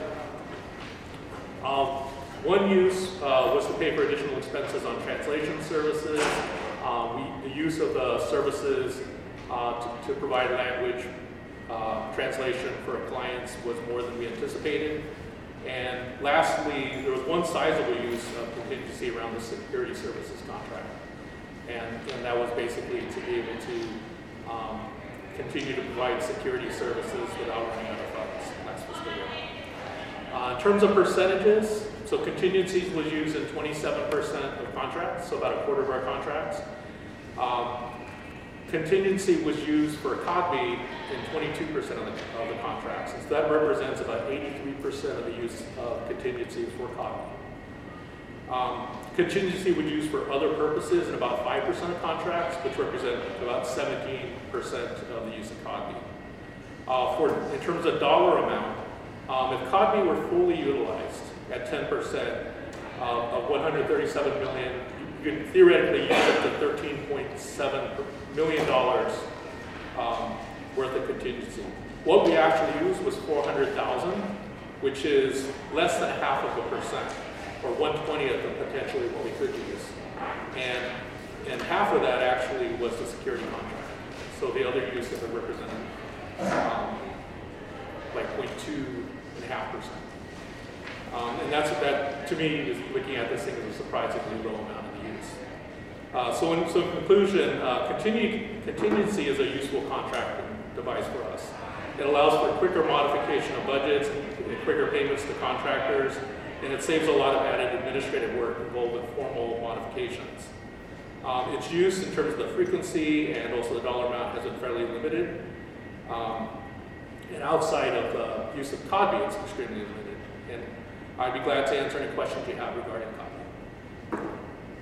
Um, one use uh, was to pay for additional expenses on translation services. Um, we, the use of the services uh, to, to provide language uh, translation for clients was more than we anticipated. And lastly, there was one sizable use of contingency around the security services contract. And, and that was basically to be able to um, continue to provide security services without running out of funds last fiscal year. Uh, in terms of percentages, so contingencies was used in twenty-seven percent of contracts, so about a quarter of our contracts. Um, contingency was used for C O B in twenty-two percent of the, of the contracts. And so that represents about eighty-three percent of the use of contingency for C O B. Um, contingency was used for other purposes in about five percent of contracts, which represent about seventeen percent of the use of C O B. Uh, for, in terms of dollar amount, um, if C O B were fully utilized at ten percent uh, of one hundred thirty-seven million, can theoretically use up to thirteen point seven million dollars um, worth of contingency. What we actually used was four hundred thousand, which is less than half of a percent, or one twentieth of potentially what we could use. And and half of that actually was the security contract. So the other use of it represented um, like zero point two and a half percent. Um, and that's that to me is looking at this thing as a surprisingly low amount of use. Uh, so, in, so in conclusion, uh, continu contingency is a useful contracting device for us. It allows for quicker modification of budgets and quicker payments to contractors, and it saves a lot of added administrative work involved with formal modifications. Um, its use in terms of the frequency and also the dollar amount has been fairly limited. Um, and outside of the use of C O D B, it's extremely limited. And I'd be glad to answer any questions you have regarding C O D B.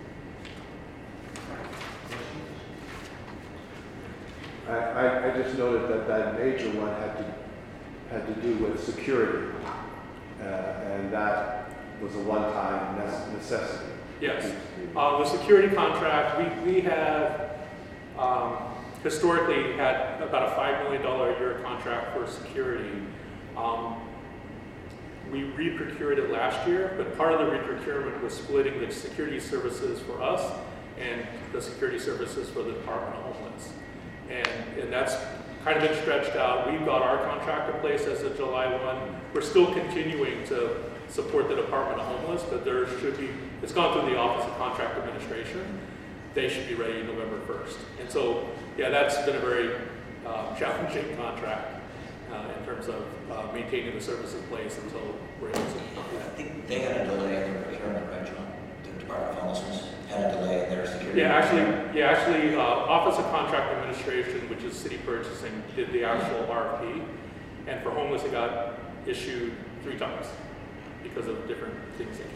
I, I, I just noted that that major one had to, had to do with security, uh, and that was a one-time nece- necessity. Yes. Uh, the security contract, we, we have um, historically had about a five million dollars a year contract for security. Um, we re-procured it last year, but part of the re-procurement was splitting the security services for us and the security services for the Department of Homeland. And, and that's kind of been stretched out. We've got our contract in place as of July first. We're still continuing to support the Department of Homeless, but there should be, it's gone through the Office of Contract Administration. They should be ready November first. And so, yeah, that's been a very uh, challenging contract uh, in terms of uh, maintaining the service in place until we're able to. I think they had a delay in their procurement, right, John? The Department of Homelessness had a delay in their security. Yeah, actually, yeah, actually, uh, Office of Contract Administration, which is city purchasing, did the actual R F P, and for homeless, it got issued three times because of different things that came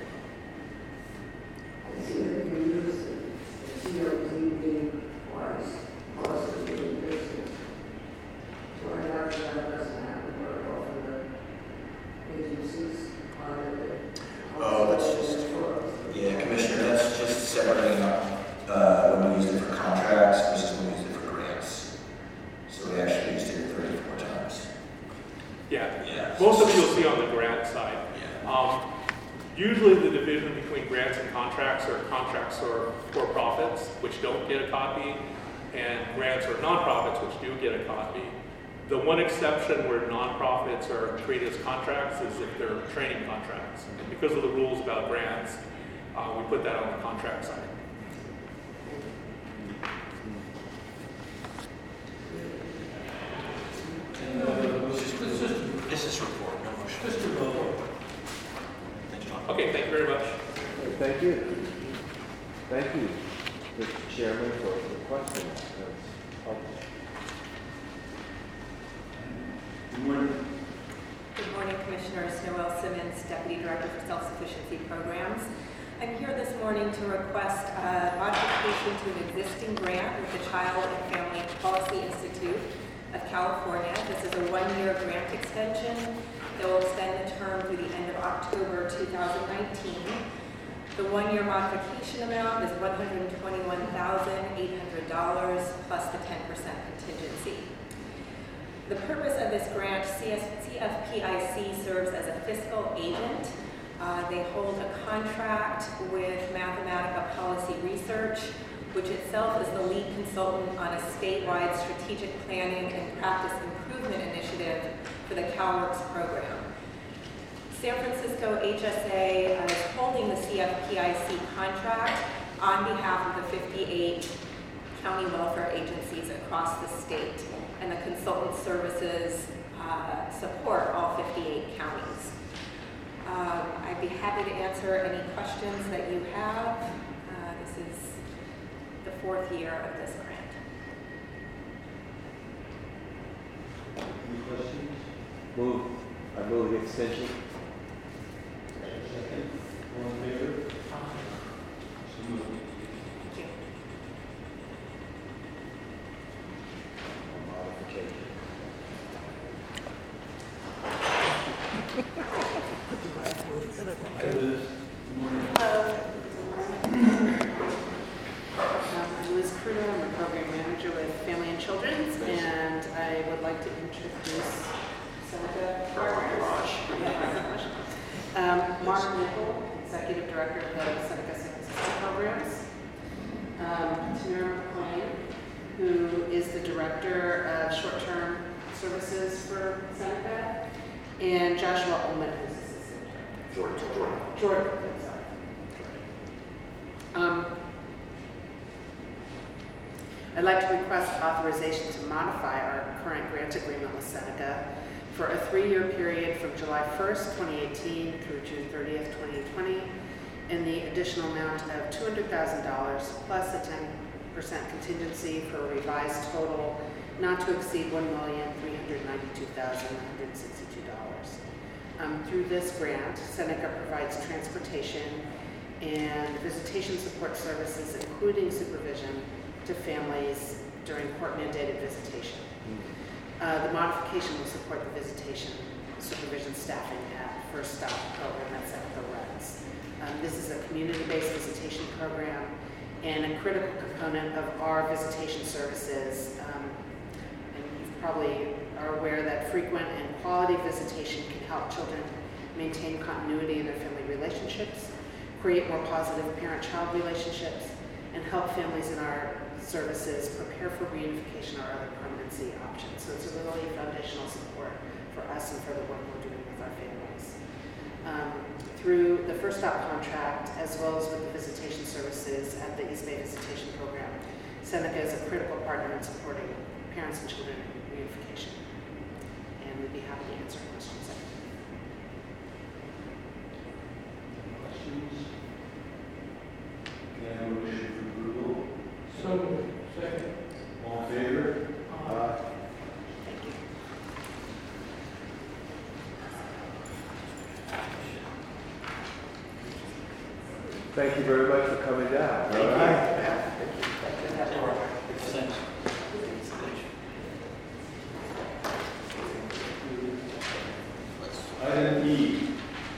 up. I see that you use the C O D B twice, plus the doing business. So I have to that doesn't happen very often, the agencies on it. Oh, that's just, yeah, Commissioner, that's just separating out uh, when we use it for contracts versus when we use it for grants. So we actually used it thirty-four times. Yeah, Yeah. most of you'll see on the grant side. Yeah. Um, usually the division between grants and contracts are contracts or for-profits, which don't get a copy, and grants or nonprofits, which do get a copy. The one exception where nonprofits are treated as contracts is if they're training contracts. And because of the rules about grants, uh, we put that on the contract side. And, uh, it's just, it's just, it's just a report, no motion. Just a report. Thanks, John. Okay, thank you very much. Thank you. Thank you, Mister Chairman, for the question. That's helpful. Good morning. Good morning, Commissioners. Noelle Simmons, Deputy Director for Self-Sufficiency Programs. I'm here this morning to request a modification to an existing grant with the Child and Family Policy Institute of California. This is a one-year grant extension that will extend the term through the end of October two thousand nineteen. The one-year modification amount is one hundred twenty-one thousand eight hundred dollars plus the ten percent contingency. The purpose of this grant, C F P I C serves as a fiscal agent. Uh, they hold a contract with Mathematica Policy Research, which itself is the lead consultant on a statewide strategic planning and practice improvement initiative for the CalWORKS program. San Francisco H S A is holding the C F P I C contract on behalf of the fifty-eight county welfare agencies across the state, and the consultant services uh, support all fifty-eight counties. Um, I'd be happy to answer any questions that you have. Uh, this is the fourth year of this grant. Any questions? Move, I move the extension. Second. All in favor? So moved. Thank you. Modification. Good morning. Hello. Kruder. I'm a program manager with Family and Children's, and I would like to introduce Seneca partners. Yeah, um, Mark Nickel, Executive Director of the Seneca San Francisco Programs. Um, Tamara McLean, who is the Director of Short-Term Services for Seneca, and Joshua Ullman, who's Assistant Director. George, George. Jordan, sorry. Um, I'd like to request authorization to modify our current grant agreement with Seneca for a three-year period from July first, twenty eighteen through June thirtieth, twenty twenty, in the additional amount of two hundred thousand dollars plus a ten percent contingency for a revised total not to exceed one million three hundred ninety-two thousand one hundred sixty-two dollars. Um, through this grant, Seneca provides transportation and visitation support services, including supervision, to families during court-mandated visitation. Uh, the modification will support the visitation supervision staffing at First Stop program at Seneca Reds. Um, this is a community-based visitation program and a critical component of our visitation services. Um, and you probably are aware that frequent and quality visitation can help children maintain continuity in their family relationships, create more positive parent-child relationships, and help families in our services prepare for reunification or other permanency options. So it's a really foundational support for us and for the work we're doing with our families. Um, through the First Stop contract, as well as with the visitation services at the East Bay Visitation Program, Seneca is a critical partner in supporting parents and children in reunification. And we'd be happy to answer questions. Questions? Can I have a motion for approval? So moved. Second. All in favor? Uh, Thank you. Thank you very much for coming down. Thank All you. right. Thanks. Item E.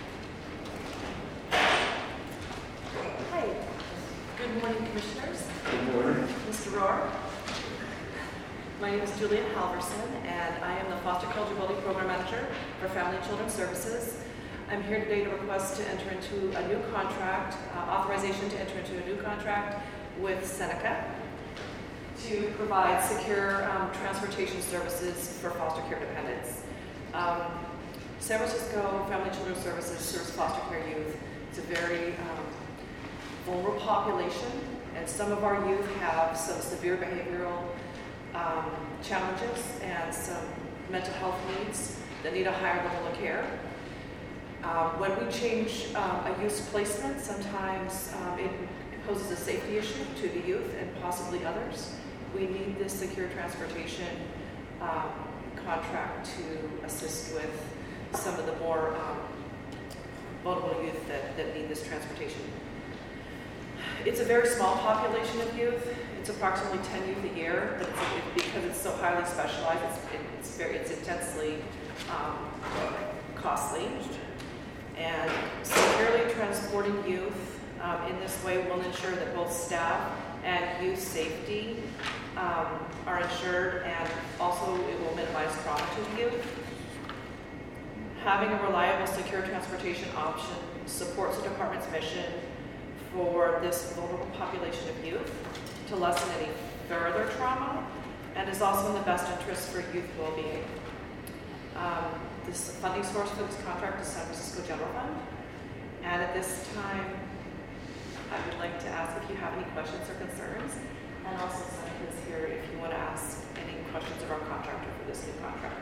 Hi. Good morning, Commissioners. Good morning. Mister Rohr. My name is Julian Halverson, and I am the Foster Eligibility Program Manager for Family and Children's Services. I'm here today to request to enter into a new contract, uh, authorization to enter into a new contract with Seneca to provide secure um, transportation services for foster care dependents. Um, San Francisco Family and Children's Services serves foster care youth. It's a very um, vulnerable population, and some of our youth have some severe behavioral um, challenges and some mental health needs that need a higher level of care. Um, when we change um, a youth's placement, sometimes um, it poses a safety issue to the youth and possibly others. We need this secure transportation um, contract to assist with some of the more um, vulnerable youth that, that need this transportation. It's a very small population of youth. It's approximately ten youth a year, but it's, it, because it's so highly specialized, it's, it, it's very, it's intensely um, costly. And securely transporting youth um, in this way will ensure that both staff and youth safety um, are ensured, and also it will minimize trauma to the youth. Having a reliable, secure transportation option supports the department's mission for this vulnerable population of youth to lessen any further trauma, and is also in the best interest for youth well-being. Um, this funding source for this contract is San Francisco General Fund, and at this time, I would like to ask if you have any questions or concerns, and also Seneca is here if you want to ask any questions of our contractor for this new contract.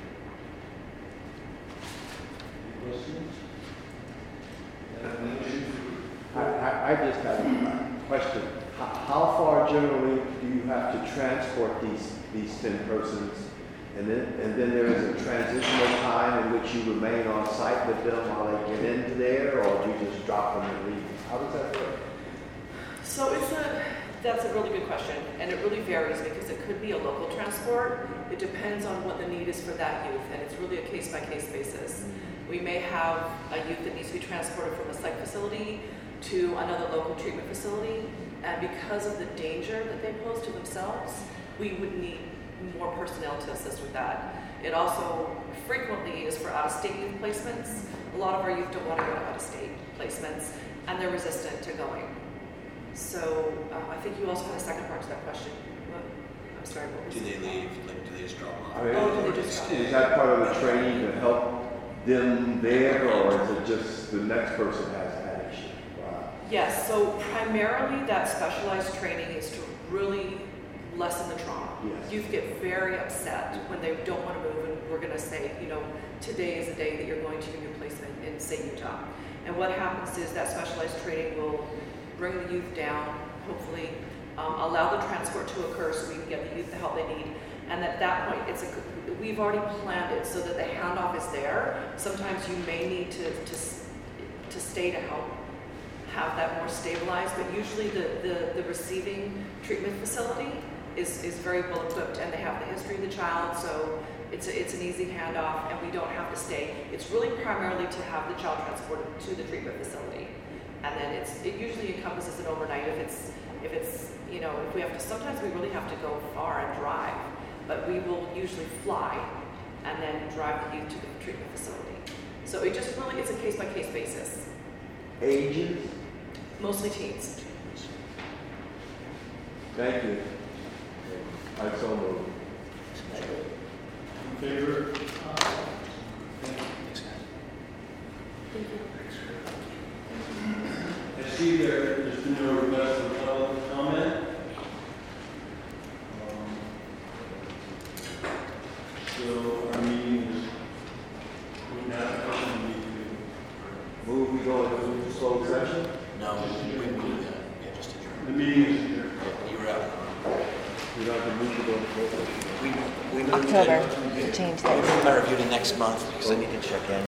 Any questions? Can I have a motion? I, I, I just have a question. How, how far generally do you have to transport these, these ten persons? And then, and then there is a transitional time in which you remain on site with them while they get into there, or do you just drop them and leave? How does that work? So it's a, that's a really good question, and it really varies because it could be a local transport. It depends on what the need is for that youth, and it's really a case-by-case basis. We may have a youth that needs to be transported from a psych facility to another local treatment facility, And because of the danger that they pose to themselves, we would need more personnel to assist with that. It also frequently is for out-of-state youth placements. A lot of our youth don't want to go to out-of-state placements, and they're resistant to going. So um, I think you also had a second part to that question. What? I'm sorry, what was Do they it? leave? Like, do they just drop off? I mean, Oh, do they just stay? is that part of the training to help them there, or is it just the next person has that issue? Wow. Yes, so primarily that specialized training is to really lessen the trauma. Yes. Youth get very upset when they don't want to move, and we're going to say, you know, today is the day that you're going to your new placement in, say, Utah. And what happens is that specialized training will bring the youth down, hopefully um, allow the transport to occur so we can get the youth the help they need. And at that point, it's a, we've already planned it so that the handoff is there. Sometimes you may need to, to, to stay to help have that more stabilized, but usually the, the, the receiving treatment facility is, is very well equipped, and they have the history of the child, so it's, a, it's an easy handoff, and we don't have to stay. It's really primarily to have the child transported to the treatment facility. And then it's, it usually encompasses an overnight if it's, if it's, you know, if we have to, sometimes we really have to go far and drive, but we will usually fly and then drive the youth to the treatment facility. So it just really, it's a case-by-case basis. Ages? Mostly teens. Thank you. I so move. In favor? I see there, there's been no request for public comment. Um, So our meeting is, we now, we need to, Move, we go into closed session? No, we we moved that. Yeah, just adjourn. the meeting is adjourned. You were out. We don't have to move to go into closed session. We, we moved October, it. change I that. review it next month because I need to check in.